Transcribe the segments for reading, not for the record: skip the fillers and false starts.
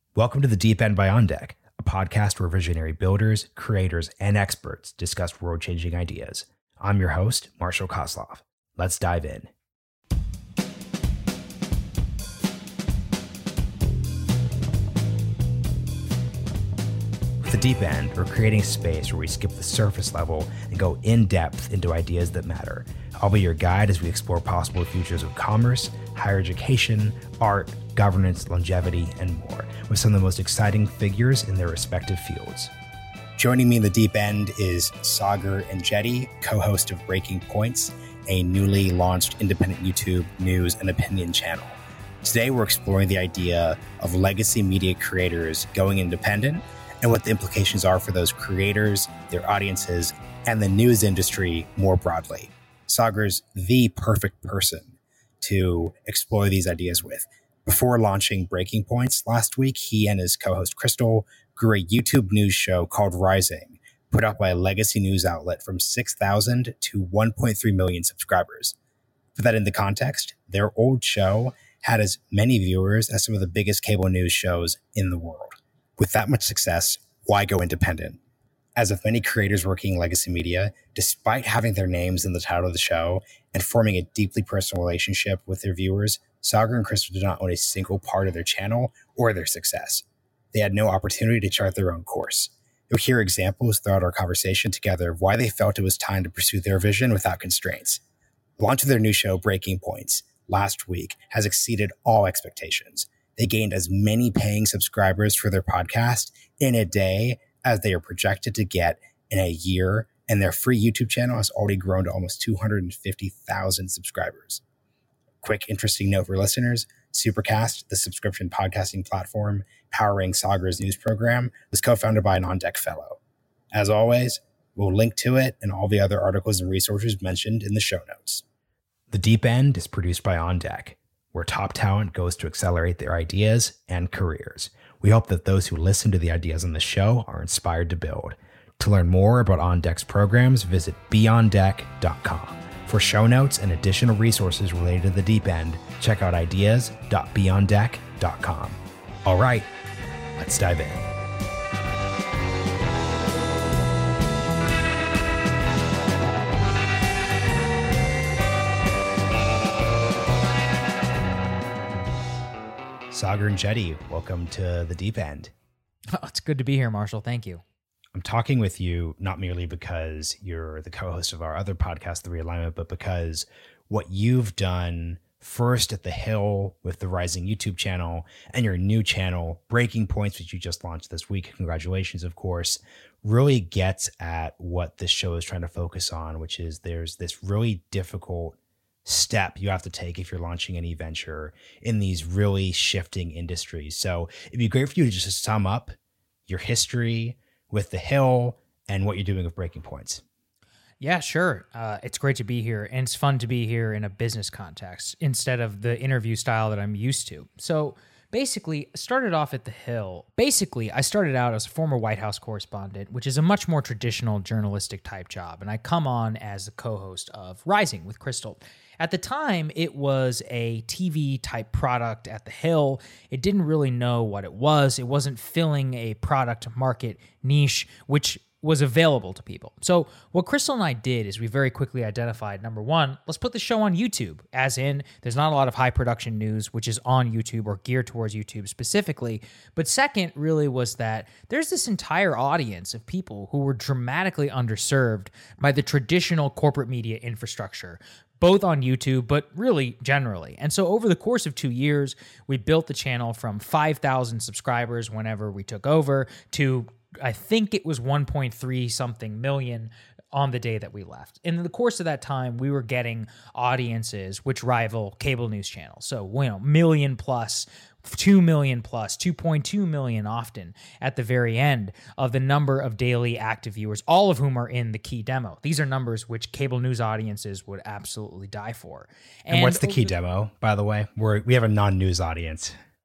Welcome to The Deep End by OnDeck, a podcast where visionary builders, creators, and experts discuss world-changing ideas. I'm your host, Marshall Kozlov. Let's dive in. With The Deep End, we're creating space where we skip the surface level and go in-depth into ideas that matter. I'll be your guide as we explore possible futures of commerce, higher education, art, governance, longevity, and more, with some of the most exciting figures in their respective fields. Joining me in The Deep End is Sagar Enjeti, co-host of Breaking Points, a newly launched independent YouTube news and opinion channel. Today, we're exploring the idea of legacy media creators going independent and what the implications are for those creators, their audiences, and the news industry more broadly. Sagar's the perfect person to explore these ideas with. Before launching Breaking Points last week, he and his co-host Crystal grew a YouTube news show called Rising, put out by a legacy news outlet from 6,000 to 1.3 million subscribers. Put that into context, their old show had as many viewers as some of the biggest cable news shows in the world. With that much success, why go independent? As with many creators working in legacy media, despite having their names in the title of the show and forming a deeply personal relationship with their viewers, Sagar and Crystal did not own a single part of their channel or their success. They had no opportunity to chart their own course. You'll hear examples throughout our conversation together of why they felt it was time to pursue their vision without constraints. The launch of their new show, Breaking Points, last week has exceeded all expectations. They gained as many paying subscribers for their podcast in a day as they are projected to get in a year, and their free YouTube channel has already grown to almost 250,000 subscribers. Quick, interesting note for listeners, Supercast, the subscription podcasting platform powering Sagar's news program, was co-founded by an OnDeck fellow. As always, we'll link to it and all the other articles and resources mentioned in the show notes. The Deep End is produced by OnDeck, where top talent goes to accelerate their ideas and careers. We hope that those who listen to the ideas on the show are inspired to build. To learn more about OnDeck's programs, visit beondeck.com. For show notes and additional resources related to The Deep End, check out ideas.beondeck.com. All right, let's dive in. Sagar Enjeti, welcome to The Deep End. Oh, it's good to be here, Marshall. Thank you. I'm talking with you not merely because you're the co-host of our other podcast, The Realignment, but because what you've done first at The Hill with the Rising YouTube channel and your new channel, Breaking Points, which you just launched this week, congratulations, of course, really gets at what this show is trying to focus on, which is there's this really difficult step you have to take if you're launching any venture in these really shifting industries. So it'd be great for you to just sum up your history with The Hill and what you're doing with Breaking Points. Yeah, sure. It's great to be here, and it's fun to be here in a business context instead of the interview style that I'm used to. So basically, I started off at The Hill. I started out as a former White House correspondent, which is a much more traditional journalistic type job, and I come on as the co-host of Rising with Crystal. At the time, it was a TV type product at The Hill. It didn't really know what it was. It wasn't filling a product market niche, which was available to people. So what Crystal and I did is we very quickly identified, number one, let's put the show on YouTube, as in there's not a lot of high production news, which is on YouTube or geared towards YouTube specifically. But second really was that there's this entire audience of people who were dramatically underserved by the traditional corporate media infrastructure, both on YouTube, but really generally. And so over the course of 2 years, we built the channel from 5,000 subscribers whenever we took over to, I think it was 1.3 something million on the day that we left. And in the course of that time, we were getting audiences which rival cable news channels. So, million plus, 2 million plus, 2.2 million often at the very end of the number of daily active viewers, all of whom are in the key demo. These are numbers which cable news audiences would absolutely die for. And what's the key demo, by the way? We have a non-news audience.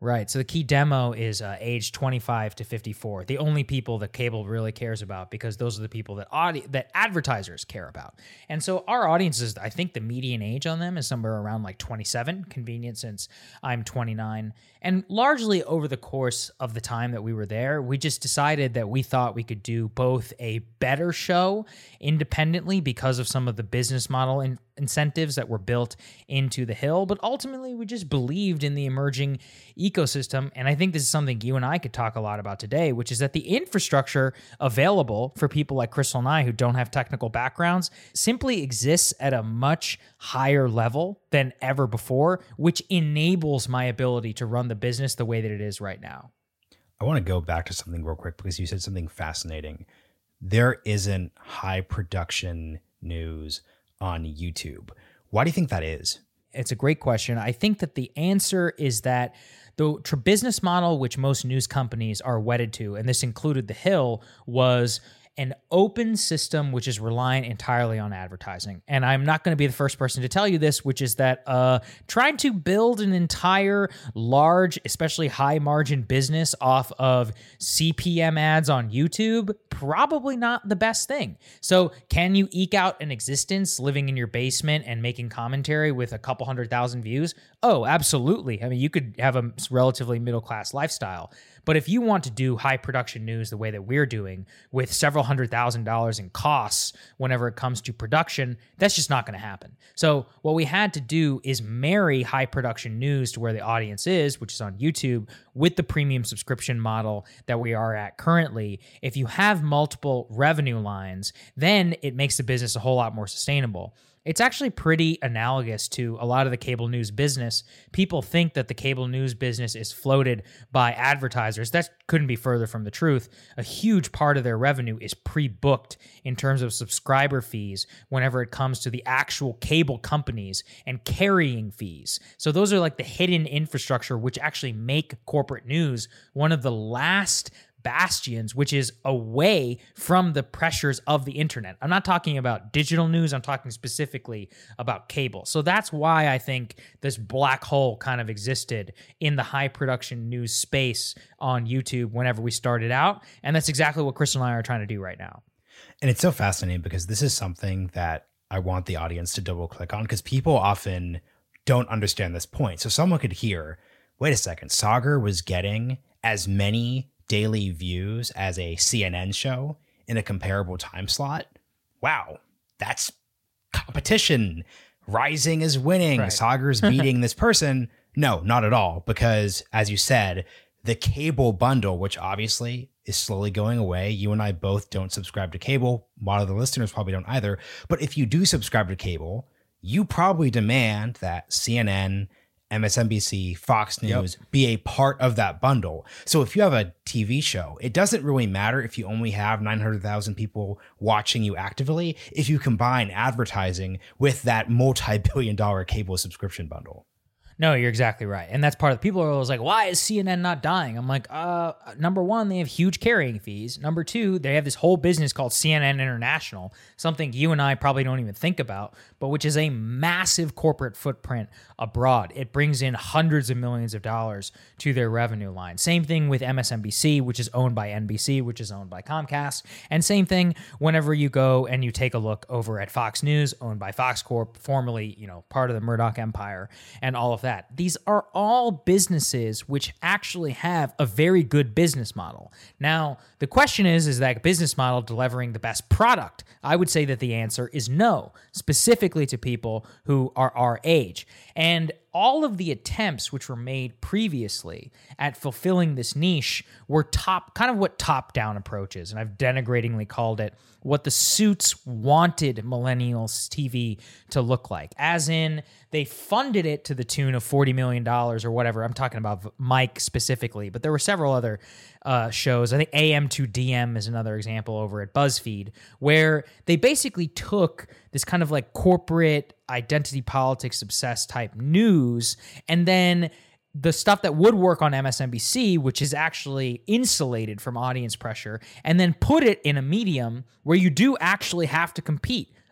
Right. So the key demo is age 25 to 54. The only people that cable really cares about, because those are the people that that advertisers care about. And so our audiences, I think the median age on them is somewhere around like 27, convenient since I'm 29. And largely over the course of the time that we were there, we just decided that we thought we could do both a better show independently because of some of the business model incentives that were built into the Hill, but ultimately we just believed in the emerging ecosystem. And I think this is something you and I could talk a lot about today, which is that the infrastructure available for people like Crystal and I who don't have technical backgrounds simply exists at a much higher level than ever before, which enables my ability to run the business the way that it is right now. I want to go back to something real quick because you said something fascinating. There isn't high production news on YouTube. Why do you think that is? It's a great question. I think that the answer is that the business model which most news companies are wedded to, and this included The Hill, was an open system which is reliant entirely on advertising. And I'm not going to be the first person to tell you this, which is that trying to build an entire large, especially high margin business off of CPM ads on YouTube, probably not the best thing. So can you eke out an existence living in your basement and making commentary with a couple 100,000 views? Oh, absolutely. I mean, you could have a relatively middle-class lifestyle. But if you want to do high production news the way that we're doing, with several $100,000 in costs whenever it comes to production, that's just not going to happen. So what we had to do is marry high production news to where the audience is, which is on YouTube, with the premium subscription model that we are at currently. If you have multiple revenue lines, then it makes the business a whole lot more sustainable. It's actually pretty analogous to a lot of the cable news business. People think that the cable news business is floated by advertisers. That couldn't be further from the truth. A huge part of their revenue is pre-booked in terms of subscriber fees whenever it comes to the actual cable companies and carrying fees. So those are like the hidden infrastructure which actually make corporate news one of the last bastions, which is away from the pressures of the internet. I'm not talking about digital news. I'm talking specifically about cable. So that's why I think this black hole kind of existed in the high production news space on YouTube whenever we started out. And that's exactly what Crystal and I are trying to do right now. And it's so fascinating because this is something that I want the audience to double click on, because people often don't understand this point. So someone could hear, wait a second, Saagar was getting as many daily views as a CNN show in a comparable time slot. Wow, that's competition. Rising is winning. Right. Saagar's beating this person. No, not at all. Because as you said, the cable bundle, which obviously is slowly going away. You and I both don't subscribe to cable. A lot of the listeners probably don't either. But if you do subscribe to cable, you probably demand that CNN, MSNBC, Fox News be a part of that bundle. So if you have a TV show, it doesn't really matter if you only have 900,000 people watching you actively if you combine advertising with that multi-billion-dollar cable subscription bundle. No, you're exactly right. And that's part of the people are always like, why is CNN not dying? I'm like, number one, they have huge carrying fees. Number two, they have this whole business called CNN International, something you and I probably don't even think about, but which is a massive corporate footprint abroad. It brings in hundreds of millions of dollars to their revenue line. Same thing with MSNBC, which is owned by NBC, which is owned by Comcast. And same thing whenever you go and you take a look over at Fox News, owned by Fox Corp, formerly, part of the Murdoch empire, and all of that. These are all businesses which actually have a very good business model. Now, the question is that business model delivering the best product? I would say that the answer is no, specifically to people who are our age. And all of the attempts which were made previously at fulfilling this niche were top-down approaches. And I've denigratingly called it what the suits wanted millennials TV to look like. As in, they funded it to the tune of $40 million or whatever. I'm talking about Mike specifically, but there were several other shows. I think AM2DM is another example over at BuzzFeed, where they basically took this kind of like corporate identity politics obsessed type news, and then the stuff that would work on MSNBC, which is actually insulated from audience pressure, and then put it in a medium where you do actually have to compete.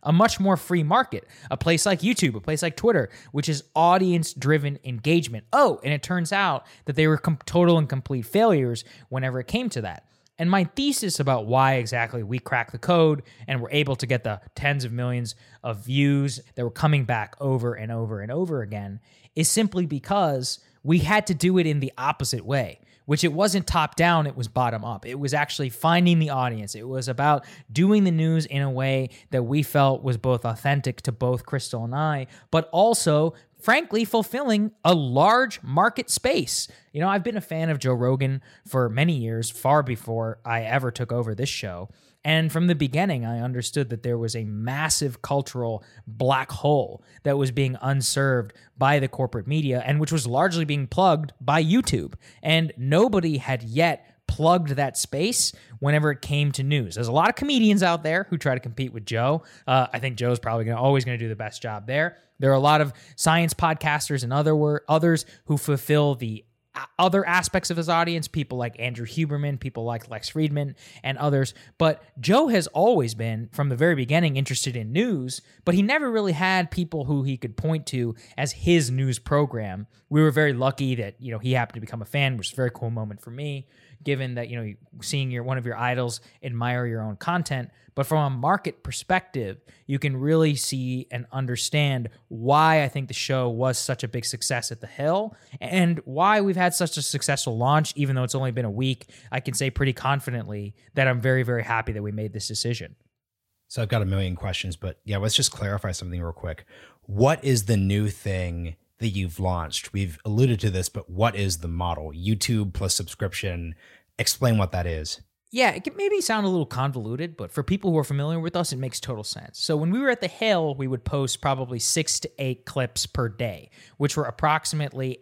a much more free market, a place like YouTube, a place like Twitter, which is audience-driven engagement. Oh, and it turns out that they were total and complete failures whenever it came to that. And my thesis about why exactly we cracked the code and were able to get the tens of millions of views that were coming back over and over and over again is simply because we had to do it in the opposite way, which it wasn't top down, it was bottom up. It was actually finding the audience. It was about doing the news in a way that we felt was both authentic to both Crystal and I, but also frankly, fulfilling a large market space. You know, I've been a fan of Joe Rogan for many years, far before I ever took over this show. And from the beginning, I understood that there was a massive cultural black hole that was being unserved by the corporate media and which was largely being plugged by YouTube. And nobody had yet plugged that space whenever it came to news. There's a lot of comedians out there who try to compete with Joe. I think Joe's probably always going to do the best job there. There are a lot of science podcasters and others who fulfill the other aspects of his audience, people like Andrew Huberman, people like Lex Friedman, and others. But Joe has always been, from the very beginning, interested in news, but he never really had people who he could point to as his news program. We were very lucky that, you know, he happened to become a fan, which is a very cool moment for me, given that, you know, seeing one of your idols admire your own content. But from a market perspective, you can really see and understand why I think the show was such a big success at The Hill and why we've had such a successful launch. Even though it's only been a week, I can say pretty confidently that I'm very, very happy that we made this decision. So I've got a million questions, but yeah, let's just clarify something real quick. What is the new thing that you've launched? We've alluded to this, but what is the model? YouTube plus subscription. Explain what that is. Yeah, it can maybe sound a little convoluted, but for people who are familiar with us, it makes total sense. So when we were at The Hill, we would post probably 6 to 8 clips per day, which were approximately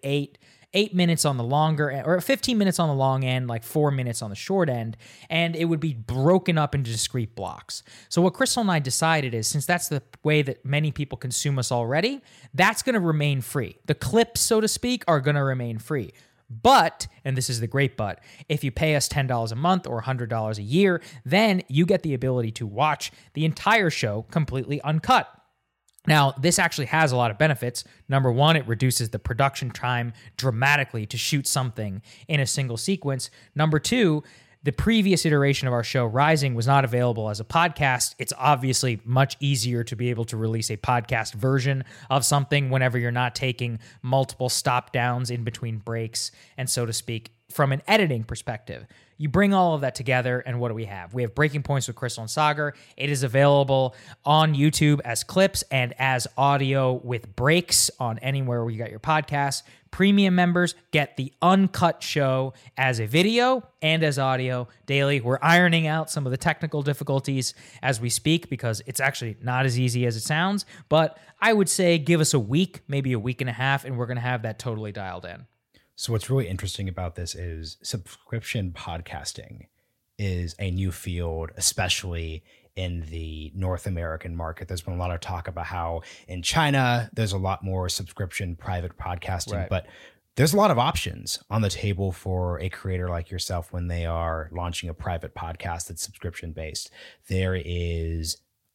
8 minutes on the longer, or 15 minutes on the long end, like 4 minutes on the short end, and it would be broken up into discrete blocks. So what Crystal and I decided is, since that's the way that many people consume us already, that's going to remain free. The clips, so to speak, are going to remain free. But, and this is the great but, if you pay us $10 a month or $100 a year, then you get the ability to watch the entire show completely uncut. Now, this actually has a lot of benefits. Number one, it reduces the production time dramatically to shoot something in a single sequence. Number two, the previous iteration of our show, Rising, was not available as a podcast. It's obviously much easier to be able to release a podcast version of something whenever you're not taking multiple stop downs in between breaks, and so to speak, from an editing perspective. You bring all of that together, and what do we have? We have Breaking Points with Crystal and Sagar. It is available on YouTube as clips and as audio with breaks on anywhere where you got your podcasts. Premium members get the uncut show as a video and as audio daily. We're ironing out some of the technical difficulties as we speak because it's actually not as easy as it sounds. But I would say give us a week, maybe a week and a half, and we're going to have that totally dialed in. So what's really interesting about this is subscription podcasting is a new field, especially in the North American market. There's been a lot of talk about how in China, there's a lot more subscription private podcasting, right, but there's a lot of options on the table for a creator like yourself when they are launching a private podcast that's subscription based. There is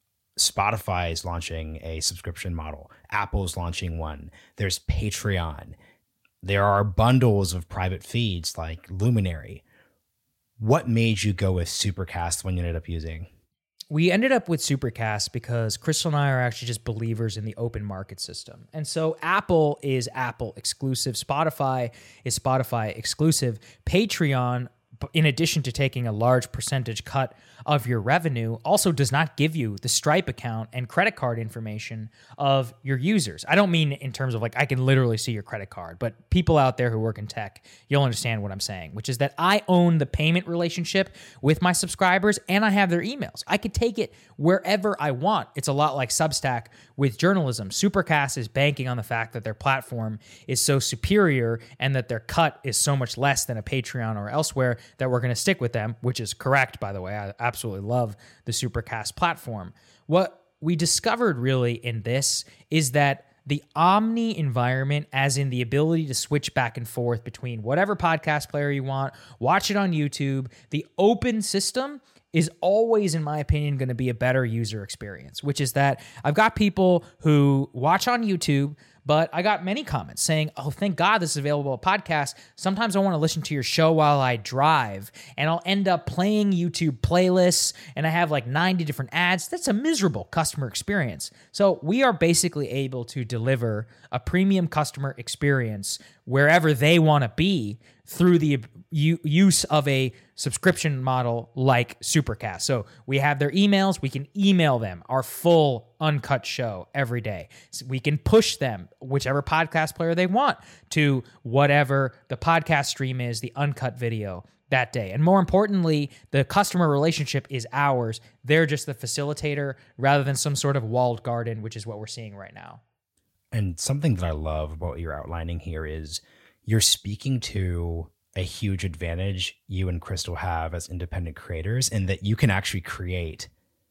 Spotify is launching a subscription model. Apple's launching one. There's Patreon. There are bundles of private feeds like Luminary. What made you go with Supercast when you ended up using? We ended up with Supercast because Crystal and I are actually just believers in the open market system. And so Apple is Apple exclusive. Spotify is Spotify exclusive. Patreon, in addition to taking a large percentage cut of your revenue, also does not give you the Stripe account and credit card information of your users. I don't mean in terms of like, I can literally see your credit card, but people out there who work in tech, you'll understand what I'm saying, which is that I own the payment relationship with my subscribers and I have their emails. I could take it wherever I want. It's a lot like Substack with journalism. Supercast is banking on the fact that their platform is so superior and that their cut is so much less than a Patreon or elsewhere that we're going to stick with them, which is correct, by the way. I absolutely love the Supercast platform. What we discovered really in this is that the omni environment, as in the ability to switch back and forth between whatever podcast player you want, watch it on YouTube, the open system is always, in my opinion, going to be a better user experience, which is that I've got people who watch on YouTube, but I got many comments saying, oh, thank God this is available on podcast. Sometimes I want to listen to your show while I drive, and I'll end up playing YouTube playlists, and I have like 90 different ads. That's a miserable customer experience. So we are basically able to deliver a premium customer experience wherever they want to be through the use of a subscription model like Supercast. So we have their emails. We can email them our full uncut show every day. So we can push them, whichever podcast player they want, to whatever the podcast stream is, the uncut video that day. And more importantly, the customer relationship is ours. They're just the facilitator rather than some sort of walled garden, which is what we're seeing right now. And something that I love about what you're outlining here is you're speaking to a huge advantage you and Crystal have as independent creators, in that you can actually create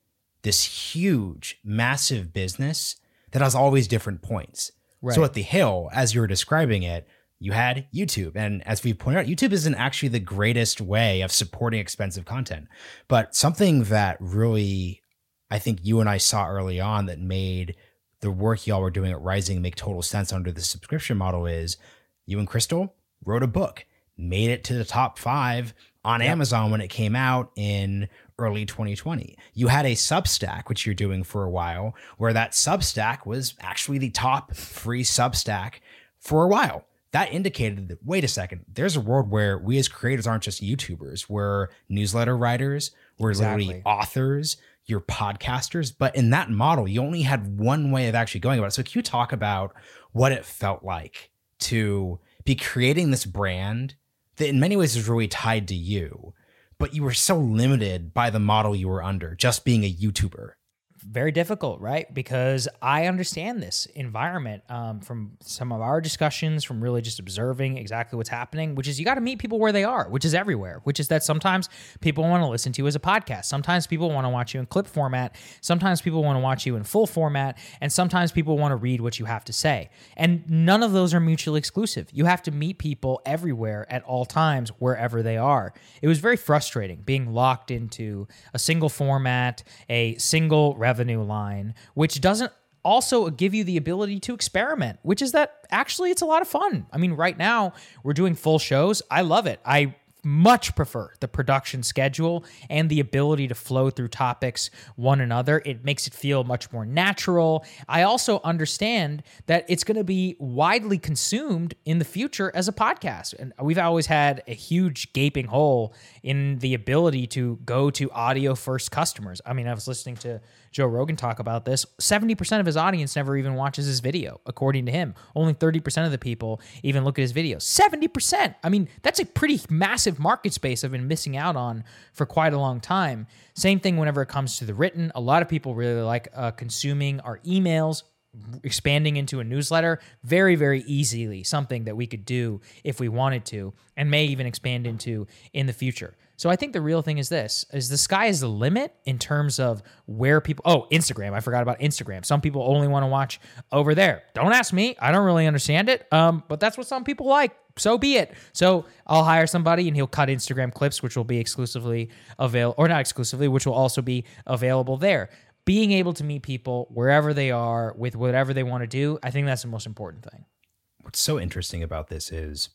this huge, massive business that has all these different points. Right. So at The Hill, as you were describing it, you had YouTube. And as we pointed out, YouTube isn't actually the greatest way of supporting expensive content. But something that really, I think you and I saw early on that made the work y'all were doing at Rising make total sense under the subscription model is you and Crystal wrote a book, made it to the top 5 on Amazon when it came out in early 2020. You had a Substack, which you're doing for a while, where that Substack was actually the top free Substack for a while. That indicated that, wait a second, there's a world where we as creators aren't just YouTubers. We're newsletter writers. We're literally authors. You're podcasters. But in that model, you only had one way of actually going about it. So can you talk about what it felt like to be creating this brand that in many ways is really tied to you, but you were so limited by the model you were under, just being a YouTuber? Very difficult, right? Because I understand this environment from some of our discussions, from really just observing exactly what's happening, which is you got to meet people where they are, which is everywhere, which is that sometimes people want to listen to you as a podcast. Sometimes people want to watch you in clip format. Sometimes people want to watch you in full format. And sometimes people want to read what you have to say. And none of those are mutually exclusive. You have to meet people everywhere at all times, wherever they are. It was very frustrating being locked into a single format, a single revenue line, which doesn't also give you the ability to experiment, which is that actually it's a lot of fun. I mean, right now we're doing full shows. I love it. I much prefer the production schedule and the ability to flow through topics one another. It makes it feel much more natural. I also understand that it's going to be widely consumed in the future as a podcast. And we've always had a huge gaping hole in the ability to go to audio first customers. I mean, I was listening to Joe Rogan talk about this. 70% of his audience never even watches his video, according to him. Only 30% of the people even look at his videos. 70%. I mean, that's a pretty massive market space I've been missing out on for quite a long time. Same thing whenever it comes to the written. A lot of people really like consuming our emails, expanding into a newsletter very, very easily, something that we could do if we wanted to, and may even expand into in the future. So I think the real thing is this, is the sky is the limit in terms of where people, Instagram. I forgot about Instagram. Some people only want to watch over there. Don't ask me. I don't really understand it. But that's what some people like. So be it. So I'll hire somebody and he'll cut Instagram clips, which will be exclusively available, or not exclusively, which will also be available there. Being able to meet people wherever they are with whatever they want to do, I think that's the most important thing. What's so interesting about this is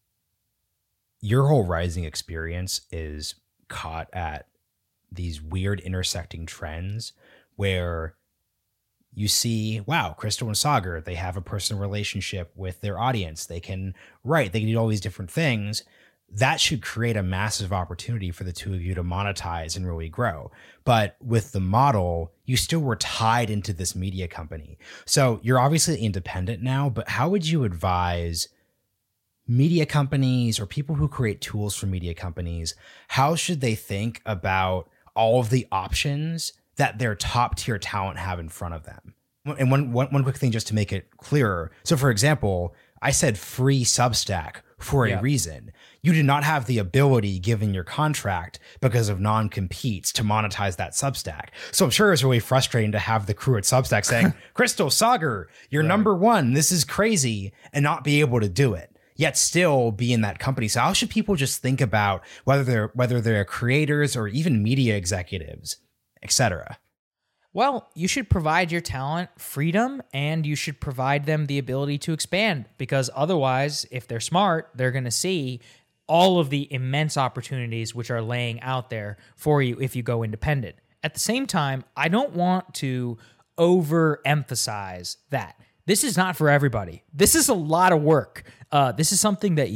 your whole Rising experience is caught at these weird intersecting trends where you see, wow, Crystal and Saagar, they have a personal relationship with their audience. They can write, they can do all these different things. That should create a massive opportunity for the two of you to monetize and really grow. But with the model, you still were tied into this media company. So you're obviously independent now, but how would you advise media companies or people who create tools for media companies? How should they think about all of the options that their top tier talent have in front of them? And one quick thing just to make it clearer. So for example, I said free Substack for a reason. You did not have the ability, given your contract, because of non-competes, to monetize that Substack. So I'm sure it's really frustrating to have the crew at Substack saying, Crystal, Saagar, you're number one. This is crazy, and not be able to do it. yet still be in that company. So how should people just think about whether they're creators or even media executives, etc.? Well, you should provide your talent freedom, and you should provide them the ability to expand, because otherwise, if they're smart, they're going to see all of the immense opportunities which are laying out there for you if you go independent. At the same time, I don't want to overemphasize that. This is not for everybody. This is a lot of work. This is something that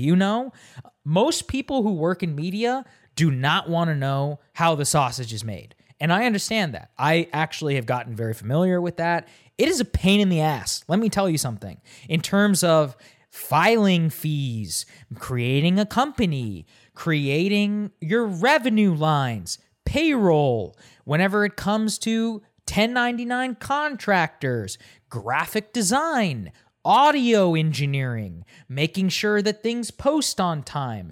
most people who work in media do not want to know how the sausage is made. And I understand that. I actually have gotten very familiar with that. It is a pain in the ass. Let me tell you something. In terms of filing fees, creating a company, creating your revenue lines, payroll, whenever it comes to 1099 contractors, graphic design, audio engineering, making sure that things post on time,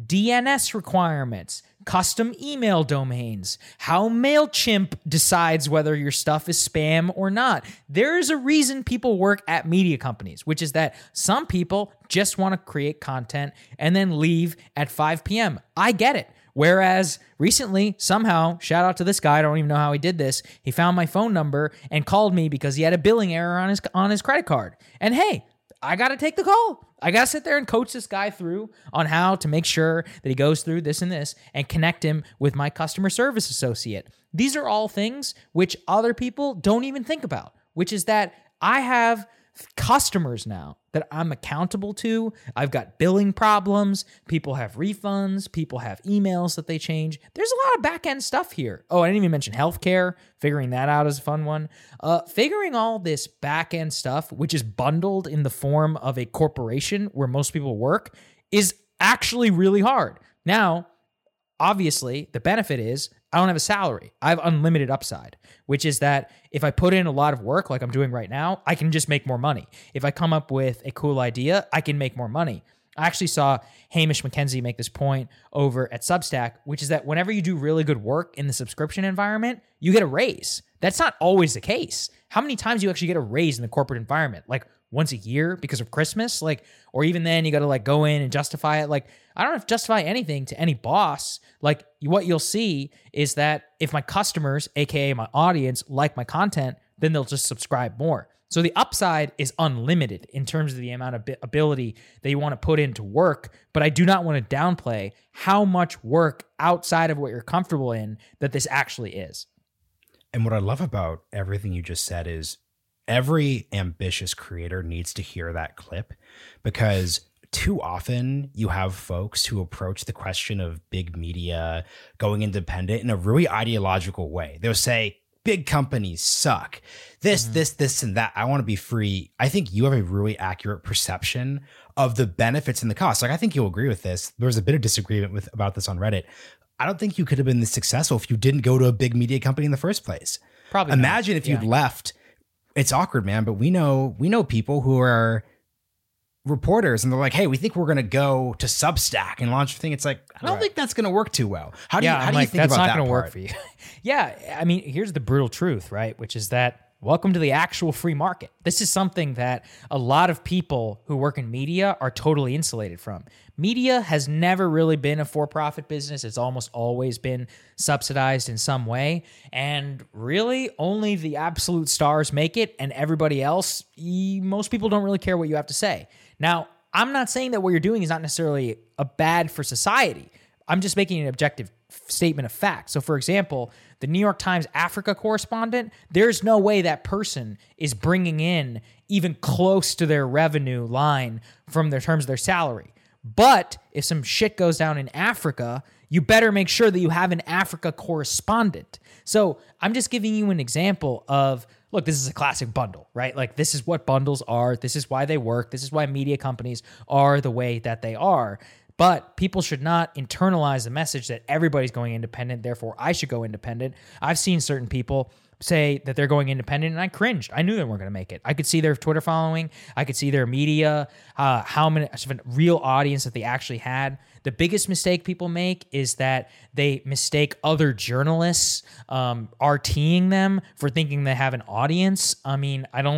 DNS requirements, custom email domains, how MailChimp decides whether your stuff is spam or not. There is a reason people work at media companies, which is that some people just want to create content and then leave at 5 p.m. I get it. Whereas recently, somehow, shout out to this guy, I don't even know how he did this, he found my phone number and called me because he had a billing error on his credit card. And hey, I got to take the call. I got to sit there and coach this guy through on how to make sure that he goes through this and this and connect him with my customer service associate. These are all things which other people don't even think about, which is that I have customers now that I'm accountable to. I've got billing problems. People have refunds. People have emails that they change. There's a lot of back-end stuff here. Oh, I didn't even mention healthcare. Figuring that out is a fun one. Figuring all this back-end stuff, which is bundled in the form of a corporation where most people work, is actually really hard. Now, obviously, the benefit is I don't have a salary. I have unlimited upside, which is that if I put in a lot of work like I'm doing right now, I can just make more money. If I come up with a cool idea, I can make more money. I actually saw Hamish McKenzie make this point over at Substack, which is that whenever you do really good work in the subscription environment, you get a raise. That's not always the case. How many times do you actually get a raise in the corporate environment? Like once a year because of Christmas? Or even then you got to go in and justify it. I don't have to justify anything to any boss. What you'll see is that if my customers, aka my audience, like my content, then they'll just subscribe more. So the upside is unlimited in terms of the amount of ability that you want to put into work, but I do not want to downplay how much work outside of what you're comfortable in that this actually is. And what I love about everything you just said is every ambitious creator needs to hear that clip, because too often you have folks who approach the question of big media going independent in a really ideological way. They'll say, big companies suck. This, and that. I want to be free. I think you have a really accurate perception of the benefits and the costs. I think you'll agree with this. There was a bit of disagreement about this on Reddit. I don't think you could have been this successful if you didn't go to a big media company in the first place. Probably Imagine if you'd left. It's awkward, man, but we know people who are reporters and they're like, hey, we think we're going to go to Substack and launch a thing. It's like, I don't think that's going to work too well. How do you think that's about not that going to work part? for you? Yeah. I mean, here's the brutal truth, right? Which is that welcome to the actual free market. This is something that a lot of people who work in media are totally insulated from. Media has never really been a for-profit business. It's almost always been subsidized in some way. And really, only the absolute stars make it, and everybody else, most people don't really care what you have to say. Now, I'm not saying that what you're doing is not necessarily a bad for society. I'm just making an objective statement of fact. So, for example, the New York Times Africa correspondent, there's no way that person is bringing in even close to their revenue line from their terms of their salary. But if some shit goes down in Africa, you better make sure that you have an Africa correspondent. So I'm just giving you an example of, look, this is a classic bundle, right? This is what bundles are. This is why they work. This is why media companies are the way that they are. But people should not internalize the message that everybody's going independent, therefore I should go independent. I've seen certain people say that they're going independent, and I cringed. I knew they weren't going to make it. I could see their Twitter following. I could see their media, how many real audience that they actually had. The biggest mistake people make is that they mistake other journalists RTing them for thinking they have an audience. I mean, I don't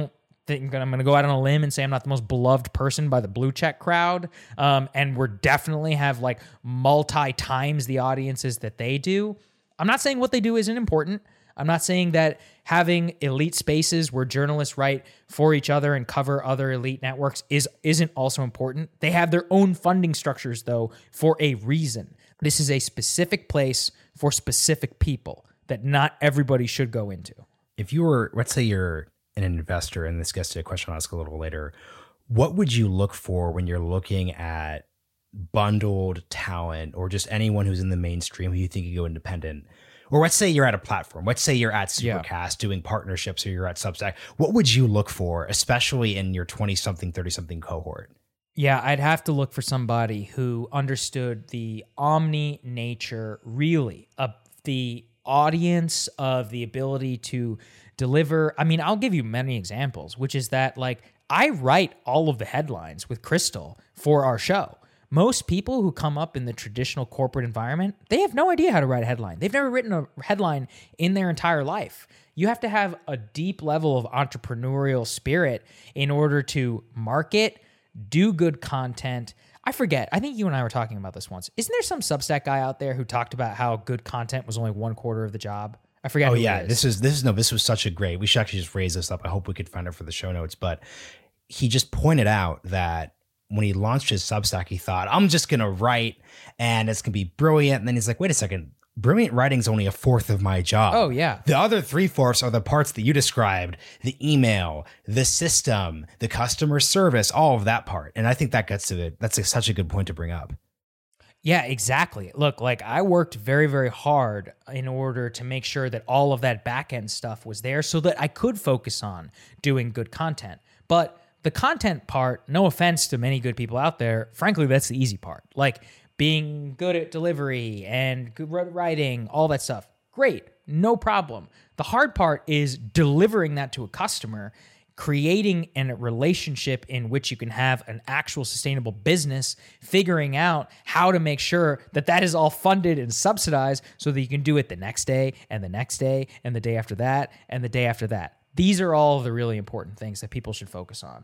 I'm going to go out on a limb and say I'm not the most beloved person by the blue check crowd. And we're definitely have like multi times the audiences that they do. I'm not saying what they do isn't important. I'm not saying that having elite spaces where journalists write for each other and cover other elite networks isn't also important. They have their own funding structures, though, for a reason. This is a specific place for specific people that not everybody should go into. If you were, let's say you're an investor, and this gets to a question I'll ask a little later, what would you look for when you're looking at bundled talent or just anyone who's in the mainstream who you think could go independent? Or let's say you're at a platform. Let's say you're at Supercast doing partnerships, or you're at Substack. What would you look for, especially in your 20-something, 30-something cohort? Yeah, I'd have to look for somebody who understood the omni nature, really, of the audience, of the ability to deliver. I mean, I'll give you many examples, which is that, like, I write all of the headlines with Crystal for our show. Most people who come up in the traditional corporate environment, they have no idea how to write a headline. They've never written a headline in their entire life. You have to have a deep level of entrepreneurial spirit in order to market, do good content. I forget. I think you and I were talking about this once. Isn't there some Substack guy out there who talked about how good content was only 1/4 of the job? I forget. Oh yeah, this was such a great. We should actually just raise this up. I hope we could find it for the show notes. But he just pointed out that when he launched his Substack, he thought, I'm just going to write and it's going to be brilliant. And then he's like, wait a second, brilliant writing is only 1/4 of my job. Oh, yeah. The other 3/4 are the parts that you described, the email, the system, the customer service, all of that part. And I think that gets to it. That's such a good point to bring up. Yeah, exactly. Look, like I worked very, very hard in order to make sure that all of that back end stuff was there so that I could focus on doing good content. But the content part, no offense to many good people out there, frankly, that's the easy part. Like being good at delivery and good writing, all that stuff. Great, no problem. The hard part is delivering that to a customer, creating a relationship in which you can have an actual sustainable business, figuring out how to make sure that that is all funded and subsidized so that you can do it the next day and the next day and the day after that and the day after that. These are all the really important things that people should focus on.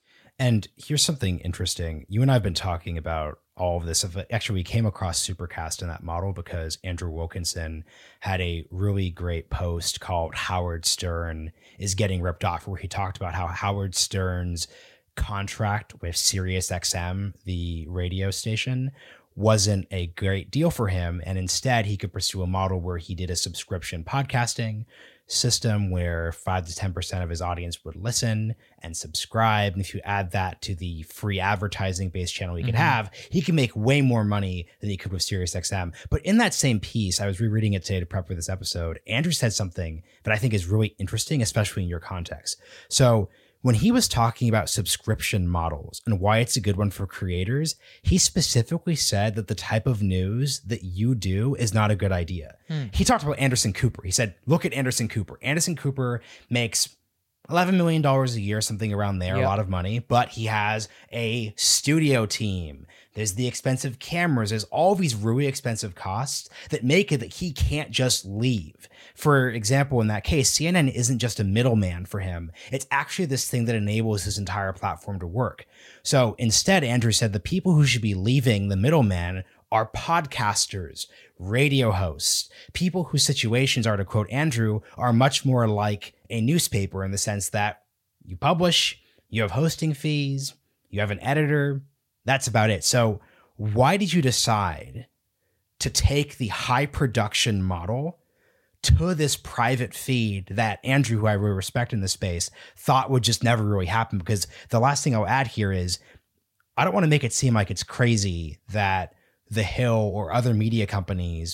And here's something interesting. You and I have been talking about all of this. Actually, we came across Supercast in that model because Andrew Wilkinson had a really great post called Howard Stern is Getting Ripped Off, where he talked about how Howard Stern's contract with SiriusXM, the radio station, wasn't a great deal for him. And instead, he could pursue a model where he did a subscription podcasting system where 5 to 10% of his audience would listen and subscribe. And if you add that to the free advertising based channel he could have, he can make way more money than he could with SiriusXM. But in that same piece, I was rereading it today to prep for this episode, Andrew said something that I think is really interesting, especially in your context. So when he was talking about subscription models and why it's a good one for creators, he specifically said that the type of news that you do is not a good idea. He talked about Anderson Cooper. He said, look at Anderson Cooper. Anderson Cooper makes $11 million a year, something around there, a lot of money, but he has a studio team. There's the expensive cameras. There's all these really expensive costs that make it that he can't just leave. For example, in that case, CNN isn't just a middleman for him. It's actually this thing that enables his entire platform to work. So instead, Andrew said the people who should be leaving the middleman are podcasters, radio hosts, people whose situations are, to quote Andrew, are much more like a newspaper in the sense that you publish, you have hosting fees, you have an editor. That's about it. So why did you decide to take the high production model to this private feed that Andrew, who I really respect in this space, thought would just never really happen? Because the last thing I'll add here is I don't want to make it seem like it's crazy that The Hill or other media companies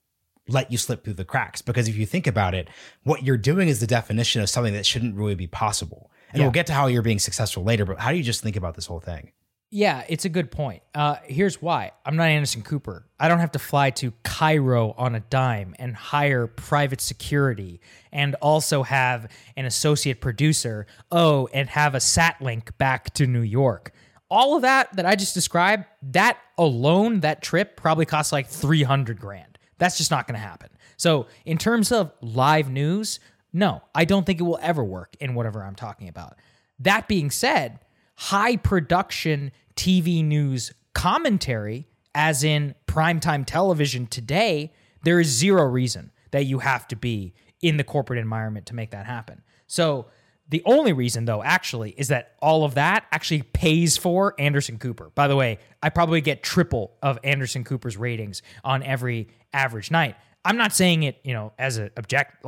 let you slip through the cracks. Because if you think about it, what you're doing is the definition of something that shouldn't really be possible. And we'll get to how you're being successful later, but how do you just think about this whole thing? Yeah, it's a good point. Here's why. I'm not Anderson Cooper. I don't have to fly to Cairo on a dime and hire private security and also have an associate producer, and have a sat link back to New York. All of that I just described, that alone, that trip probably costs like $300,000. That's just not going to happen. So in terms of live news, no, I don't think it will ever work in whatever I'm talking about. That being said, high production TV news commentary, as in primetime television today, there is zero reason that you have to be in the corporate environment to make that happen. So the only reason, though, actually, is that all of that actually pays for Anderson Cooper. By the way, I probably get triple of Anderson Cooper's ratings on every average night. I'm not saying it, as a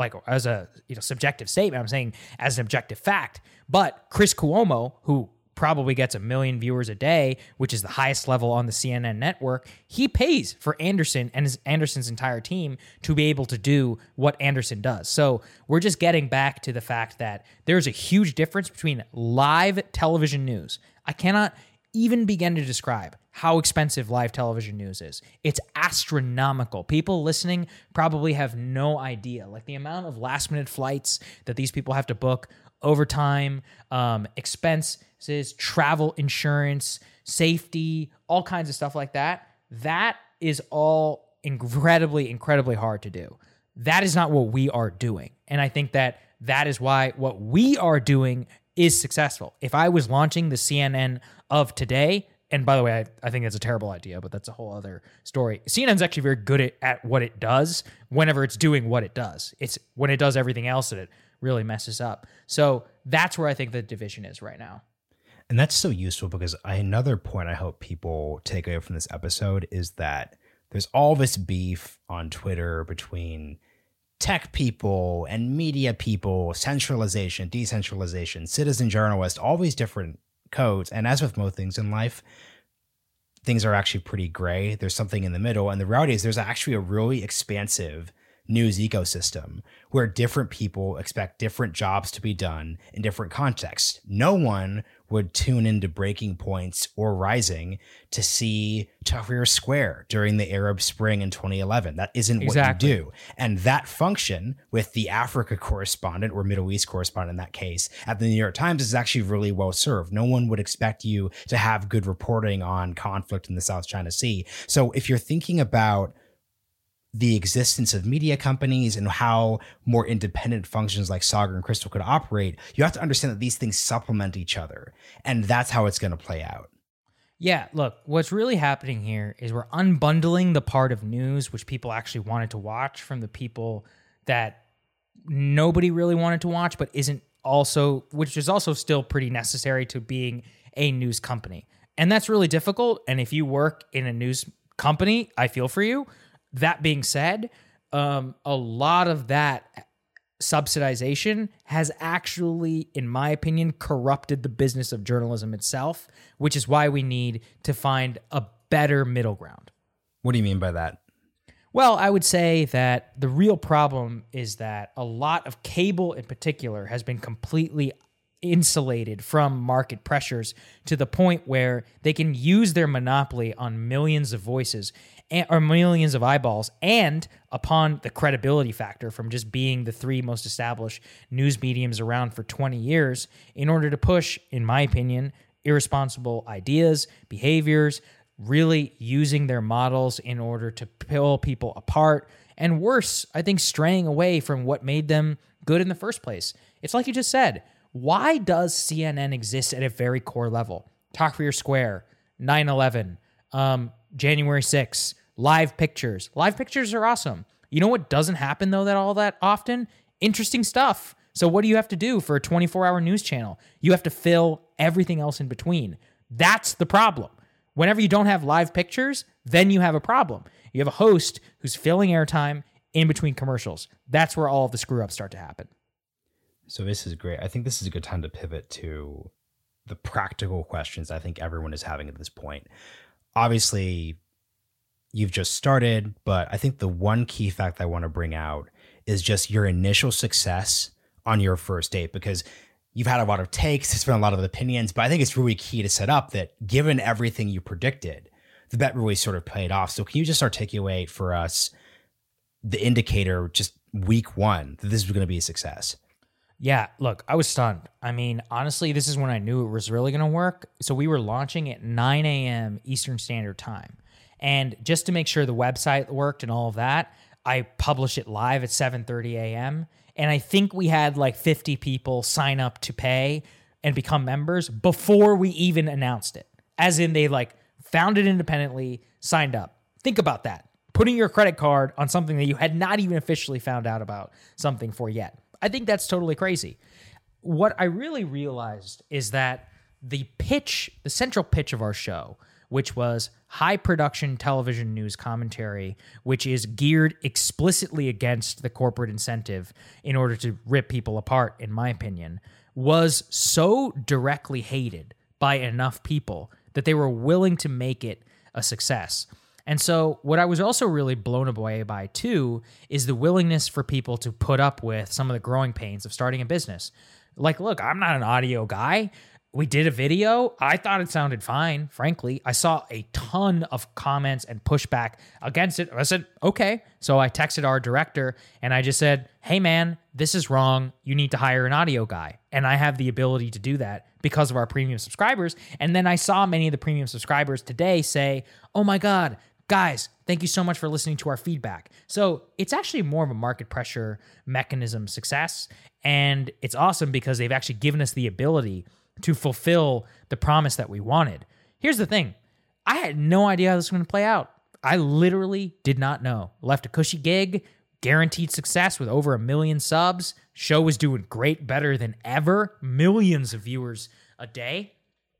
subjective statement. I'm saying as an objective fact. But Chris Cuomo, who probably gets 1 million viewers a day, which is the highest level on the CNN network, he pays for Anderson and Anderson's entire team to be able to do what Anderson does. So we're just getting back to the fact that there's a huge difference between live television news. I cannot even begin to describe how expensive live television news is. It's astronomical. People listening probably have no idea. Like the amount of last minute flights that these people have to book, overtime, expenses, travel insurance, safety, all kinds of stuff like that. That is all incredibly, incredibly hard to do. That is not what we are doing. And I think that is why what we are doing is successful. If I was launching the CNN of today, and by the way, I think that's a terrible idea, but that's a whole other story. CNN's actually very good at what it does whenever it's doing what it does. It's when it does everything else that it really messes up. So that's where I think the division is right now. And that's so useful because another point I hope people take away from this episode is that there's all this beef on Twitter between tech people and media people, centralization, decentralization, citizen journalists, all these different codes. And as with most things in life, things are actually pretty gray. There's something in the middle. And the reality is there's actually a really expansive news ecosystem where different people expect different jobs to be done in different contexts. No one would tune into Breaking Points or Rising to see Tahrir Square during the Arab Spring in 2011. That isn't what you do. And that function with the Africa correspondent or Middle East correspondent in that case at the New York Times is actually really well served. No one would expect you to have good reporting on conflict in the South China Sea. So if you're thinking about the existence of media companies and how more independent functions like Saga and Crystal could operate, you have to understand that these things supplement each other. And that's how it's going to play out. Yeah, look, what's really happening here is we're unbundling the part of news which people actually wanted to watch from the people that nobody really wanted to watch, but which is also still pretty necessary to being a news company. And that's really difficult. And if you work in a news company, I feel for you. That being said, a lot of that subsidization has actually, in my opinion, corrupted the business of journalism itself, which is why we need to find a better middle ground. What do you mean by that? Well, I would say that the real problem is that a lot of cable in particular has been completely insulated from market pressures to the point where they can use their monopoly on millions of voices or millions of eyeballs, and upon the credibility factor from just being the three most established news mediums around for 20 years, in order to push, in my opinion, irresponsible ideas, behaviors, really using their models in order to pull people apart, and worse, I think straying away from what made them good in the first place. It's like you just said, why does CNN exist at a very core level? Tahrir Square, 9/11, January 6th, live pictures. Live pictures are awesome. You know what doesn't happen, though, that often? Interesting stuff. So what do you have to do for a 24-hour news channel? You have to fill everything else in between. That's the problem. Whenever you don't have live pictures, then you have a problem. You have a host who's filling airtime in between commercials. That's where all of the screw-ups start to happen. So this is great. I think this is a good time to pivot to the practical questions I think everyone is having at this point. Obviously, you've just started, but I think the one key fact I want to bring out is just your initial success on your first date, because you've had a lot of takes, there's been a lot of opinions, but I think it's really key to set up that given everything you predicted, the bet really sort of paid off. So can you just articulate for us the indicator just week one that this was going to be a success? Yeah, look, I was stunned. I mean, honestly, this is when I knew it was really going to work. So we were launching at 9 a.m. Eastern Standard Time. And just to make sure the website worked and all of that, I published it live at 7:30 a.m. And I think we had like 50 people sign up to pay and become members before we even announced it. As in, they like found it independently, signed up. Think about that. Putting your credit card on something that you had not even officially found out about something for yet. I think that's totally crazy. What I really realized is that the central pitch of our show, which was high production television news commentary, which is geared explicitly against the corporate incentive in order to rip people apart, in my opinion, was so directly hated by enough people that they were willing to make it a success. And so what I was also really blown away by too is the willingness for people to put up with some of the growing pains of starting a business. Like, look, I'm not an audio guy. We did a video. I thought it sounded fine, frankly. I saw a ton of comments and pushback against it. I said, okay. So I texted our director and I just said, hey man, this is wrong. You need to hire an audio guy. And I have the ability to do that because of our premium subscribers. And then I saw many of the premium subscribers today say, oh my God, guys, thank you so much for listening to our feedback. So it's actually more of a market pressure mechanism success. And it's awesome because they've actually given us the ability to fulfill the promise that we wanted. Here's the thing. I had no idea how this was going to play out. I literally did not know. Left a cushy gig, guaranteed success with over 1 million subs. Show was doing great, better than ever. Millions of viewers a day.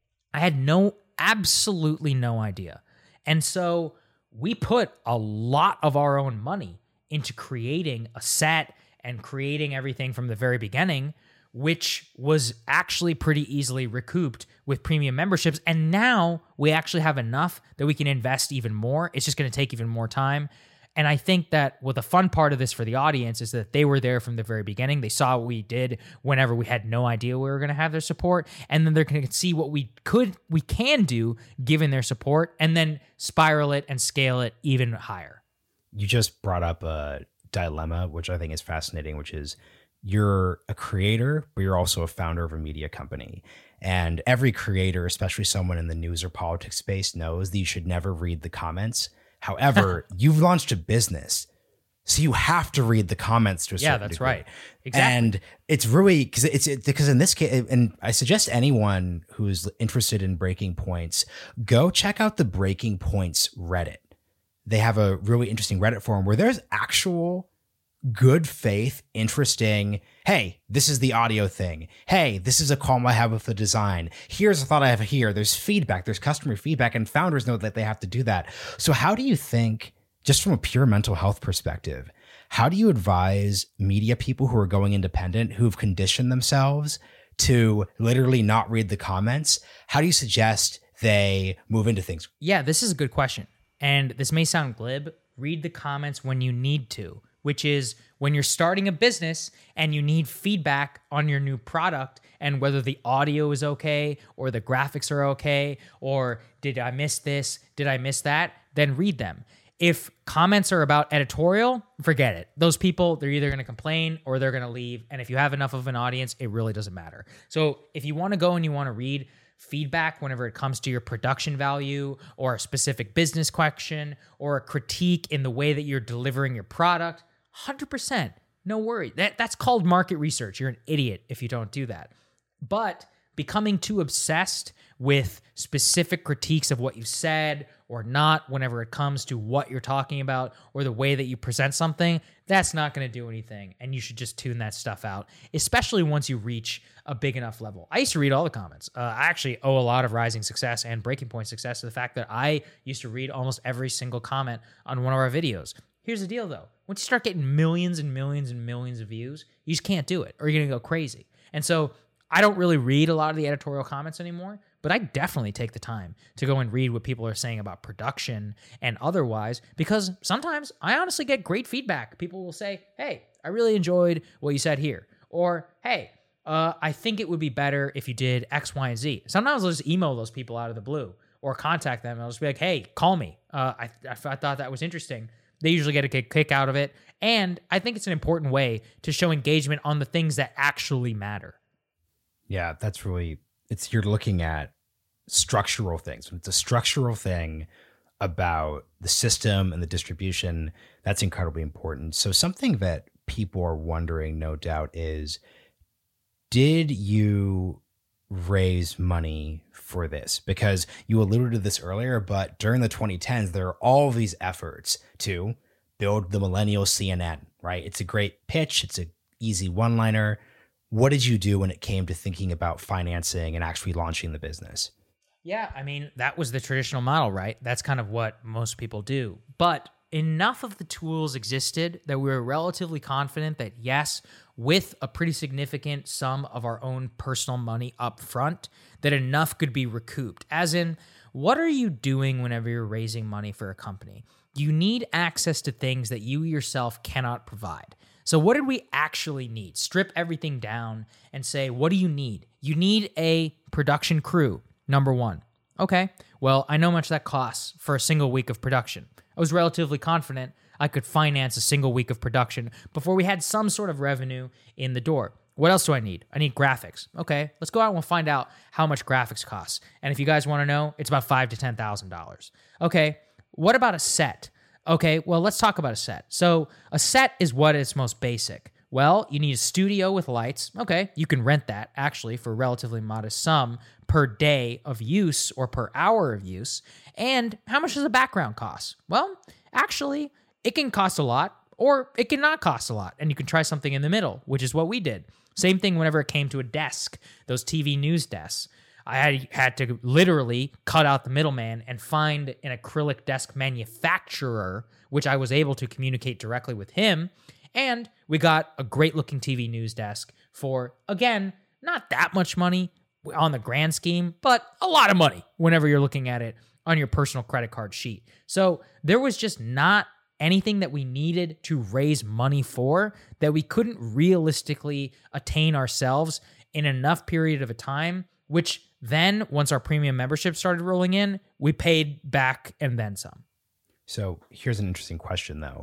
I had absolutely no idea. And so we put a lot of our own money into creating a set and creating everything from the very beginning, which was actually pretty easily recouped with premium memberships. And now we actually have enough that we can invest even more. It's just going to take even more time. And I think that the fun part of this for the audience is that they were there from the very beginning. They saw what we did whenever we had no idea we were going to have their support. And then they're going to see what we can do given their support, and then spiral it and scale it even higher. You just brought up a dilemma, which I think is fascinating, which is you're a creator, but you're also a founder of a media company. And every creator, especially someone in the news or politics space, knows that you should never read the comments. However, you've launched a business, so you have to read the comments to a certain that's degree. right. Exactly. And it's really because in this case, and I suggest anyone who's interested in Breaking Points, go check out the Breaking Points Reddit. They have a really interesting Reddit forum where there's actual good faith, interesting, hey, this is the audio thing. Hey, this is a qualm I have with the design. Here's a thought I have here. There's feedback, there's customer feedback, and founders know that they have to do that. So how do you think, just from a pure mental health perspective, how do you advise media people who are going independent, who've conditioned themselves to literally not read the comments? How do you suggest they move into things? Yeah, this is a good question. And this may sound glib. Read the comments when you need to, which is when you're starting a business and you need feedback on your new product and whether the audio is okay or the graphics are okay, or did I miss this? Did I miss that? Then read them. If comments are about editorial, forget it. Those people, they're either going to complain or they're going to leave. And if you have enough of an audience, it really doesn't matter. So if you want to go and you want to read feedback whenever it comes to your production value or a specific business question or a critique in the way that you're delivering your product, 100%, no worry. That's called market research. You're an idiot if you don't do that. But becoming too obsessed with specific critiques of what you said or not whenever it comes to what you're talking about or the way that you present something, that's not going to do anything. And you should just tune that stuff out, especially once you reach a big enough level. I used to read all the comments. I actually owe a lot of Rising Success and Breaking Point success to the fact that I used to read almost every single comment on one of our videos. Here's the deal, though. Once you start getting millions and millions and millions of views, you just can't do it or you're going to go crazy. And so I don't really read a lot of the editorial comments anymore, but I definitely take the time to go and read what people are saying about production and otherwise, because sometimes I honestly get great feedback. People will say, hey, I really enjoyed what you said here. Or, hey, I think it would be better if you did X, Y, and Z. Sometimes I'll just email those people out of the blue or contact them. And I'll just be like, hey, call me. I thought that was interesting. They usually get a kick out of it. And I think it's an important way to show engagement on the things that actually matter. Yeah, that's really, you're looking at structural things. When it's a structural thing about the system and the distribution, that's incredibly important. So something that people are wondering, no doubt, is did you raise money for this? Because you alluded to this earlier, but during the 2010s, there are all these efforts to build the millennial CNN, right? It's a great pitch. It's an easy one-liner. What did you do when it came to thinking about financing and actually launching the business? Yeah, I mean, that was the traditional model, right? That's kind of what most people do. But enough of the tools existed that we were relatively confident that, yes, with a pretty significant sum of our own personal money up front, that enough could be recouped. As in, what are you doing whenever you're raising money for a company? You need access to things that you yourself cannot provide. So what did we actually need? Strip everything down and say, what do you need? You need a production crew, number one. Okay, well, I know how much that costs for a single week of production. I was relatively confident I could finance a single week of production before we had some sort of revenue in the door. What else do I need? I need graphics. Okay, let's go out and we'll find out how much graphics costs. And if you guys want to know, it's about $5,000 to $10,000. Okay, what about a set? Okay, well, let's talk about a set. So a set is what is most basic. Well, you need a studio with lights. Okay, you can rent that actually for a relatively modest sum per day of use or per hour of use. And how much does a background cost? Well, actually, it can cost a lot or it can not cost a lot. And you can try something in the middle, which is what we did. Same thing whenever it came to a desk, those TV news desks. I had to literally cut out the middleman and find an acrylic desk manufacturer, which I was able to communicate directly with him. And we got a great looking TV news desk for, again, not that much money on the grand scheme, but a lot of money whenever you're looking at it on your personal credit card sheet. So there was just not anything that we needed to raise money for that we couldn't realistically attain ourselves in enough period of a time, which then once our premium membership started rolling in, we paid back and then some. So here's an interesting question though.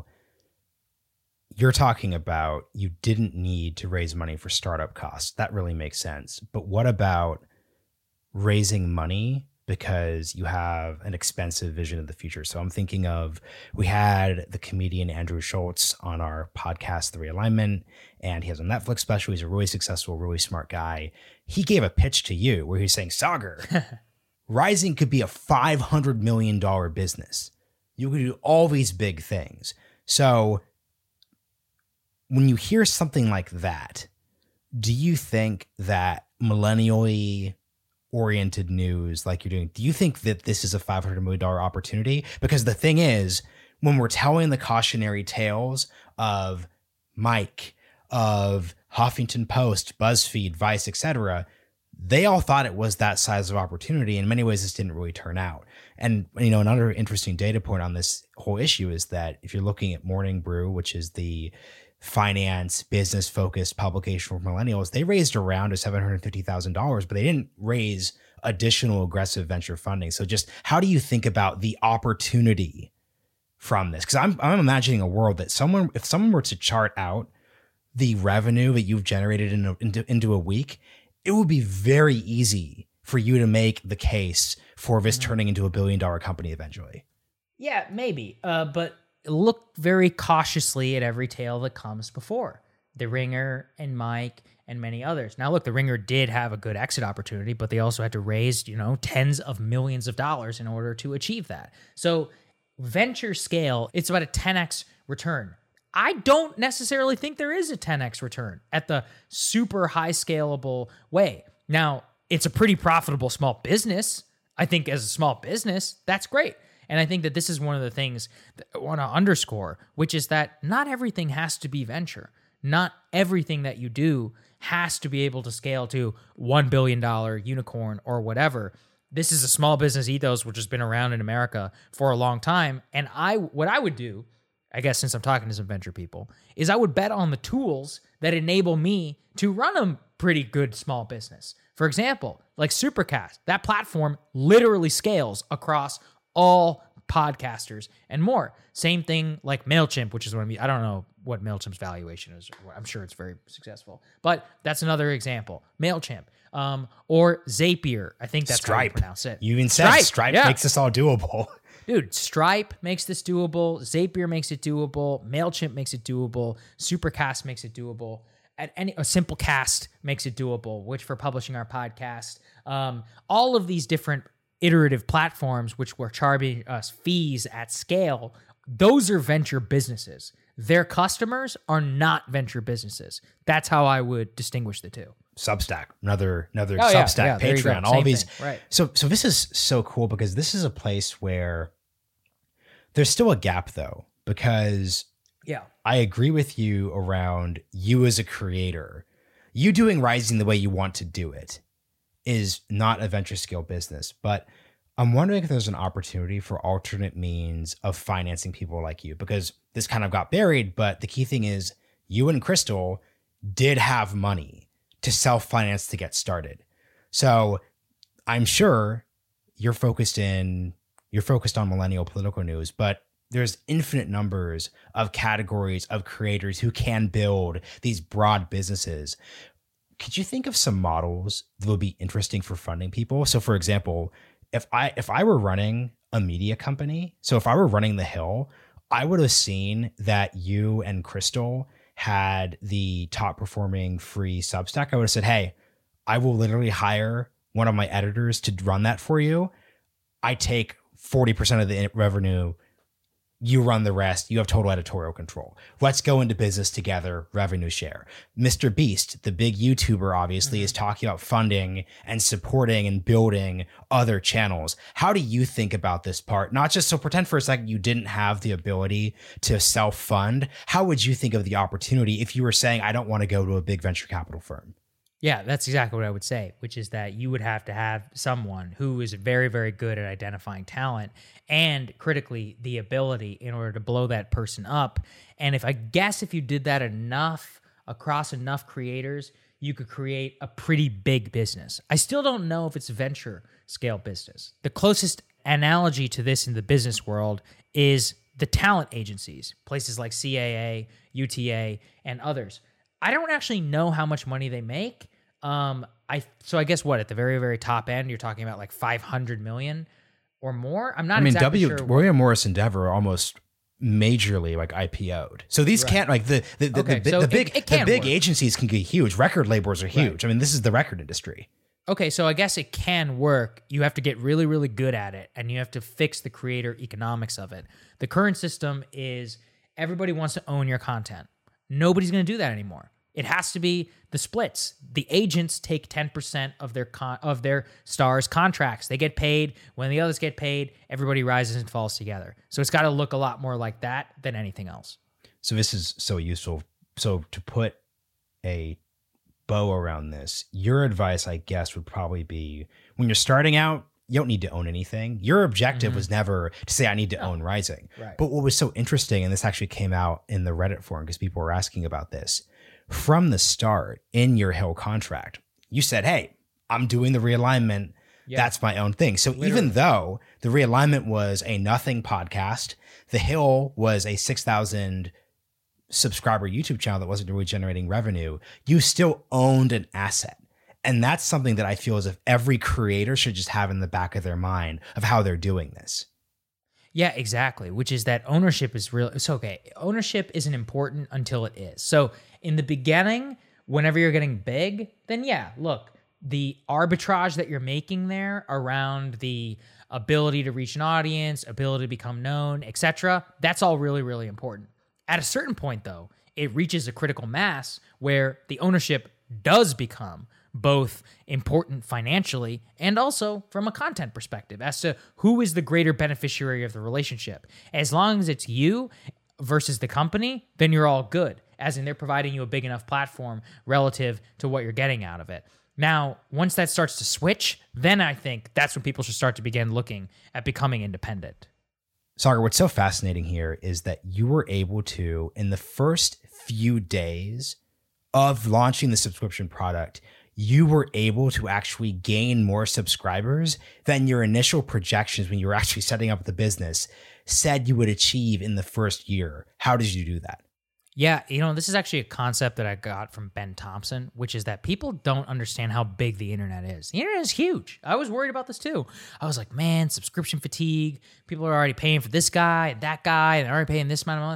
You're talking about you didn't need to raise money for startup costs. That really makes sense. But what about raising money because you have an expensive vision of the future? So I'm thinking of, we had the comedian Andrew Schultz on our podcast, The Realignment, and he has a Netflix special. He's a really successful, really smart guy. He gave a pitch to you where he's saying, Saagar, Rising could be a $500 million business. You could do all these big things. So when you hear something like that, do you think that millennially oriented news like you're doing, do you think that this is a $500 million opportunity? Because the thing is, when we're telling the cautionary tales of Mike, of Huffington Post, BuzzFeed, Vice, etc., they all thought it was that size of opportunity. In many ways, this didn't really turn out. And, you know, another interesting data point on this whole issue is that if you're looking at Morning Brew, which is the finance, business-focused publication for millennials, they raised around $750,000, but they didn't raise additional aggressive venture funding. So just how do you think about the opportunity from this? Because I'm imagining a world that if someone were to chart out the revenue that you've generated into a week, it would be very easy for you to make the case for this turning into $1 billion company eventually. Yeah, maybe. But look very cautiously at every tale that comes before. The Ringer and Mike and many others. Now, look, The Ringer did have a good exit opportunity, but they also had to raise, tens of millions of dollars in order to achieve that. So venture scale, it's about a 10x return. I don't necessarily think there is a 10x return at the super high scalable way. Now, it's a pretty profitable small business. I think as a small business, that's great. And I think that this is one of the things that I want to underscore, which is that not everything has to be venture. Not everything that you do has to be able to scale to $1 billion unicorn or whatever. This is a small business ethos, which has been around in America for a long time. And what I would do, I guess since I'm talking to some venture people, is I would bet on the tools that enable me to run a pretty good small business. For example, like Supercast, that platform literally scales across all podcasters and more. Same thing like MailChimp, which is what I don't know what MailChimp's valuation is. I'm sure it's very successful, but that's another example. MailChimp, or Zapier. I think that's Stripe. how you pronounce it. You even said Stripe makes this all doable. Dude, Stripe makes this doable. Zapier makes it doable. MailChimp makes it doable. Supercast makes it doable. a simple cast makes it doable, which for publishing our podcast, all of these different iterative platforms, which were charging us fees at scale, those are venture businesses. Their customers are not venture businesses. That's how I would distinguish the two. Substack, another Substack, Patreon, all these. Thing. Right. So this is so cool because this is a place where there's still a gap though, because I agree with you around you as a creator. You doing Rising the way you want to do it is not a venture scale business, but I'm wondering if there's an opportunity for alternate means of financing people like you, because this kind of got buried, but the key thing is you and Crystal did have money to self-finance to get started. So I'm sure you're focused on millennial political news, but there's infinite numbers of categories of creators who can build these broad businesses. Could you think of some models that would be interesting for funding people? So for example, if I were running a media company, so if I were running The Hill, I would have seen that you and Crystal had the top performing free Substack. I would have said, hey, I will literally hire one of my editors to run that for you. I take 40% of the revenue. You run the rest. You have total editorial control. Let's go into business together, revenue share. Mr. Beast, the big YouTuber, obviously, is talking about funding and supporting and building other channels. How do you think about this part? Not just, so pretend for a second you didn't have the ability to self-fund. How would you think of the opportunity if you were saying, I don't want to go to a big venture capital firm? Yeah, that's exactly what I would say, which is that you would have to have someone who is very, very good at identifying talent and critically the ability in order to blow that person up. And if you did that enough across enough creators, you could create a pretty big business. I still don't know if it's venture scale business. The closest analogy to this in the business world is the talent agencies, places like CAA, UTA, and others. I don't actually know how much money they make. So I guess what, at the very, very top end, you're talking about like 500 million or more. I'm not exactly sure. William Morris Endeavor almost majorly like IPO'd. So these can't like the big agencies can get huge. Record labels are huge. Right. I mean, this is the record industry. Okay, so I guess it can work. You have to get really, really good at it, and you have to fix the creator economics of it. The current system is everybody wants to own your content. Nobody's going to do that anymore. It has to be the splits. The agents take 10% of their stars' contracts. They get paid. When the others get paid, everybody rises and falls together. So it's got to look a lot more like that than anything else. So this is so useful. So to put a bow around this, your advice, I guess, would probably be when you're starting out, you don't need to own anything. Your objective was never to say, I need to own Rising. Right. But what was so interesting, and this actually came out in the Reddit forum because people were asking about this, from the start in your Hill contract, you said, hey, I'm doing the realignment. Yeah. That's my own thing. So even though the realignment was a nothing podcast, the Hill was a 6,000 subscriber YouTube channel that wasn't really generating revenue, you still owned an asset. And that's something that I feel as if every creator should just have in the back of their mind of how they're doing this. Yeah, exactly. Which is that ownership is real. It's okay. Ownership isn't important until it is. So in the beginning, whenever you're getting big, then yeah, look, the arbitrage that you're making there around the ability to reach an audience, ability to become known, etc., that's all really, really important. At a certain point, though, it reaches a critical mass where the ownership does become both important financially and also from a content perspective as to who is the greater beneficiary of the relationship. As long as it's you versus the company, then you're all good, as in they're providing you a big enough platform relative to what you're getting out of it. Now, once that starts to switch, then I think that's when people should start to begin looking at becoming independent. Sagar, what's so fascinating here is that you were able to, in the first few days of launching the subscription product, you were able to actually gain more subscribers than your initial projections when you were actually setting up the business said you would achieve in the first year. How did you do that? Yeah, this is actually a concept that I got from Ben Thompson, which is that people don't understand how big the internet is. The internet is huge. I was worried about this too. I was like, man, subscription fatigue. People are already paying for this guy and that guy, and they're already paying this amount of money.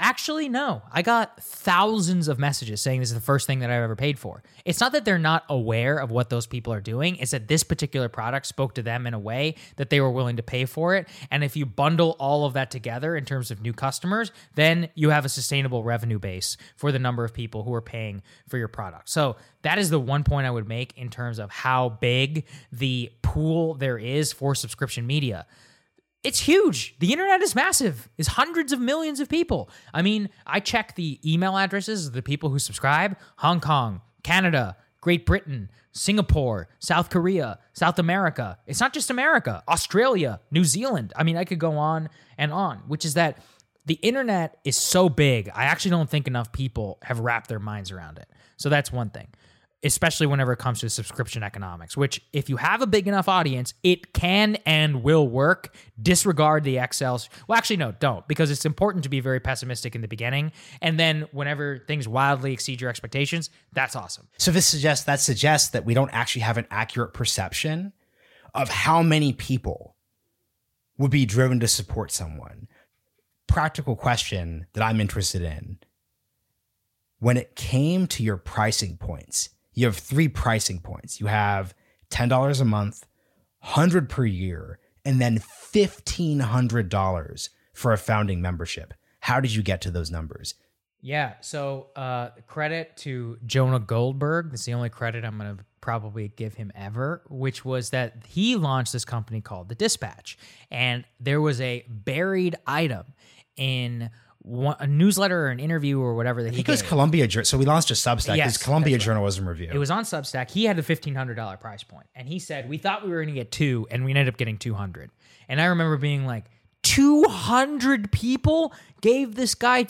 Actually, no. I got thousands of messages saying this is the first thing that I've ever paid for. It's not that they're not aware of what those people are doing. It's that this particular product spoke to them in a way that they were willing to pay for it. And if you bundle all of that together in terms of new customers, then you have a sustainable revenue base for the number of people who are paying for your product. So that is the one point I would make in terms of how big the pool there is for subscription media. It's huge. The internet is massive. It's hundreds of millions of people. I mean, I check the email addresses of the people who subscribe. Hong Kong, Canada, Great Britain, Singapore, South Korea, South America. It's not just America. Australia, New Zealand. I mean, I could go on and on, which is that the internet is so big. I actually don't think enough people have wrapped their minds around it. So that's one thing, especially whenever it comes to subscription economics, which if you have a big enough audience, it can and will work. Disregard the Excels. Well, actually, no, don't, because it's important to be very pessimistic in the beginning. And then whenever things wildly exceed your expectations, that's awesome. So this suggests that we don't actually have an accurate perception of how many people would be driven to support someone. Practical question that I'm interested in. When it came to your pricing points, you have 3 pricing points. You have $10 a month, $100 per year, and then $1,500 for a founding membership. How did you get to those numbers? Yeah, so credit to Jonah Goldberg. That's the only credit I'm going to probably give him ever, which was that he launched this company called The Dispatch. And there was a buried item in a newsletter or an interview or whatever that he gave. It was Columbia. So we launched a Substack. Yes, it's Columbia right. Journalism Review. It was on Substack. He had the $1,500 price point, and he said, we thought we were going to get 2, and we ended up getting 200. And I remember being like, 200 people gave this guy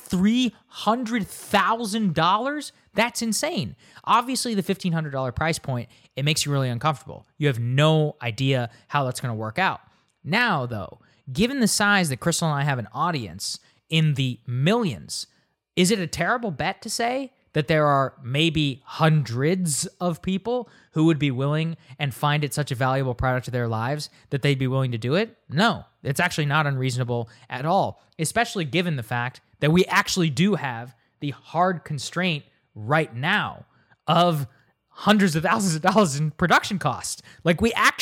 $300,000? That's insane. Obviously, the $1,500 price point, it makes you really uncomfortable. You have no idea how that's going to work out. Now, though, given the size that Crystal and I have an audience in the millions, is it a terrible bet to say that there are maybe hundreds of people who would be willing and find it such a valuable product to their lives that they'd be willing to do it? No, it's actually not unreasonable at all, especially given the fact that we actually do have the hard constraint right now of hundreds of thousands of dollars in production costs. Like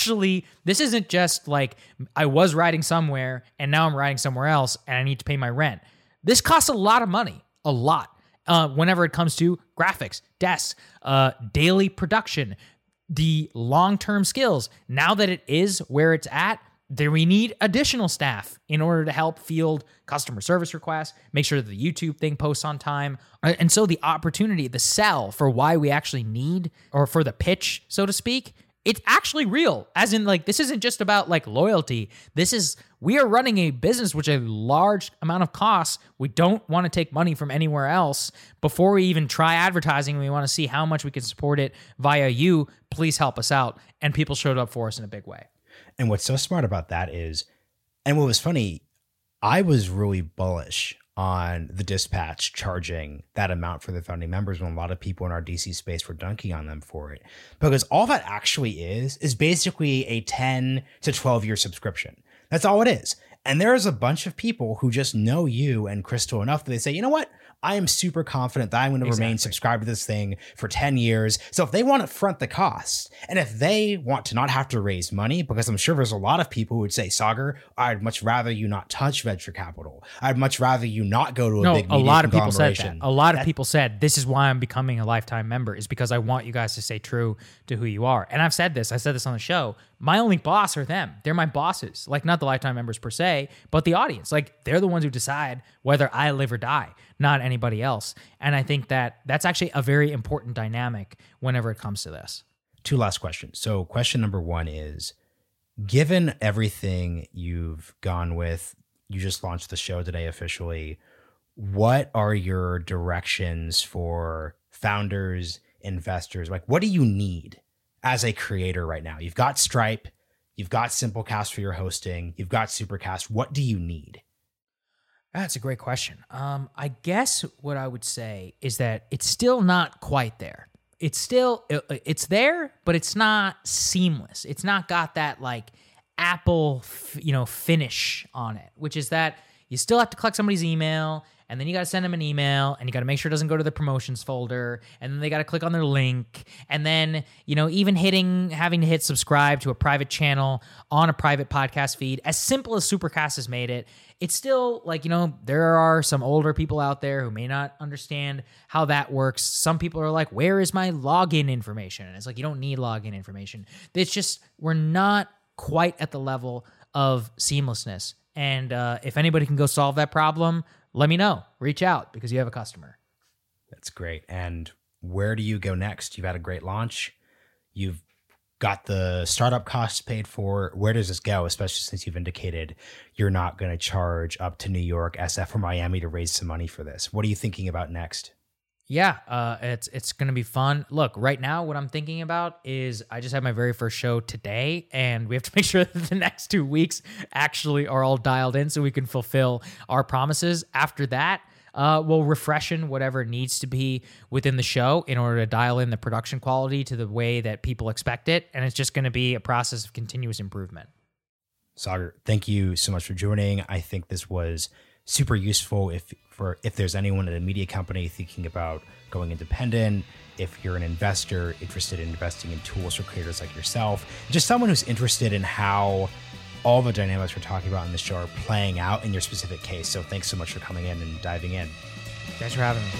this isn't just like I was writing somewhere and now I'm writing somewhere else and I need to pay my rent. This costs a lot of money, a lot. Whenever it comes to graphics, desks, daily production, the long-term skills. Now that it is where it's at, we need additional staff in order to help field customer service requests, make sure that the YouTube thing posts on time. And so the opportunity, the sell for why we actually need, or for the pitch, so to speak, it's actually real. As in, like, this isn't just about like loyalty. We are running a business which a large amount of costs. We don't want to take money from anywhere else. Before we even try advertising, we want to see how much we can support it via you. Please help us out. And people showed up for us in a big way. And what's so smart about that is, and what was funny, I was really bullish on The Dispatch charging that amount for the founding members when a lot of people in our DC space were dunking on them for it. Because all that actually is basically a 10 to 12 year subscription. That's all it is. And there's a bunch of people who just know you and Crystal enough that they say, you know what? I am super confident that I'm going to remain subscribed to this thing for 10 years. So if they want to front the cost, and if they want to not have to raise money, because I'm sure there's a lot of people who would say, Saagar, I'd much rather you not touch venture capital. I'd much rather you not go to a big media lot of people said that. conglomeration. A lot of people said, this is why I'm becoming a lifetime member, is because I want you guys to stay true to who you are. And I said this on the show. My only boss are them. They're my bosses. Like, not the lifetime members per se, but the audience. Like, they're the ones who decide whether I live or die, not anybody else. And I think that that's actually a very important dynamic whenever it comes to this. 2 last questions. So question number 1 is, given everything you've gone with, you just launched the show today officially, what are your directions for founders, investors? Like, what do you need as a creator right now? You've got Stripe, you've got Simplecast for your hosting, you've got Supercast. What do you need? That's a great question. I guess what I would say is that it's still not quite there. It's there, but it's not seamless. It's not got that like Apple, finish on it, which is that you still have to collect somebody's email and then you got to send them an email, and you got to make sure it doesn't go to the promotions folder, and then they got to click on their link, and then, even having to hit subscribe to a private channel on a private podcast feed, as simple as Supercast has made it, it's still there are some older people out there who may not understand how that works. Some people are like, where is my login information? And it's like, you don't need login information. It's just, we're not quite at the level of seamlessness. And if anybody can go solve that problem, let me know. Reach out because you have a customer. That's great. And where do you go next? You've had a great launch. You've got the startup costs paid for. Where does this go, especially since you've indicated you're not going to charge up to New York, SF, or Miami to raise some money for this? What are you thinking about next? Yeah, it's going to be fun. Look, right now, what I'm thinking about is I just had my very first show today, and we have to make sure that the next 2 weeks actually are all dialed in so we can fulfill our promises. After that, we'll refreshen whatever needs to be within the show in order to dial in the production quality to the way that people expect it, and it's just going to be a process of continuous improvement. Saagar, thank you so much for joining. I think this was super useful if there's anyone at a media company thinking about going independent, if you're an investor interested in investing in tools for creators like yourself, just someone who's interested in how all the dynamics we're talking about in this show are playing out in your specific case. So thanks so much for coming in and diving in. Thanks for having me.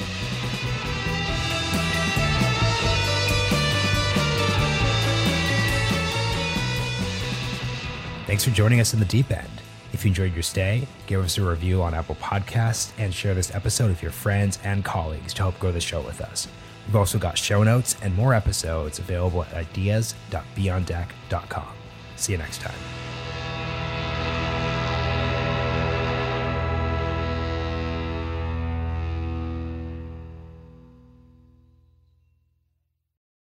Thanks for joining us in the deep end. If you enjoyed your stay, give us a review on Apple Podcasts and share this episode with your friends and colleagues to help grow the show with us. We've also got show notes and more episodes available at ideas.beyonddeck.com. See you next time.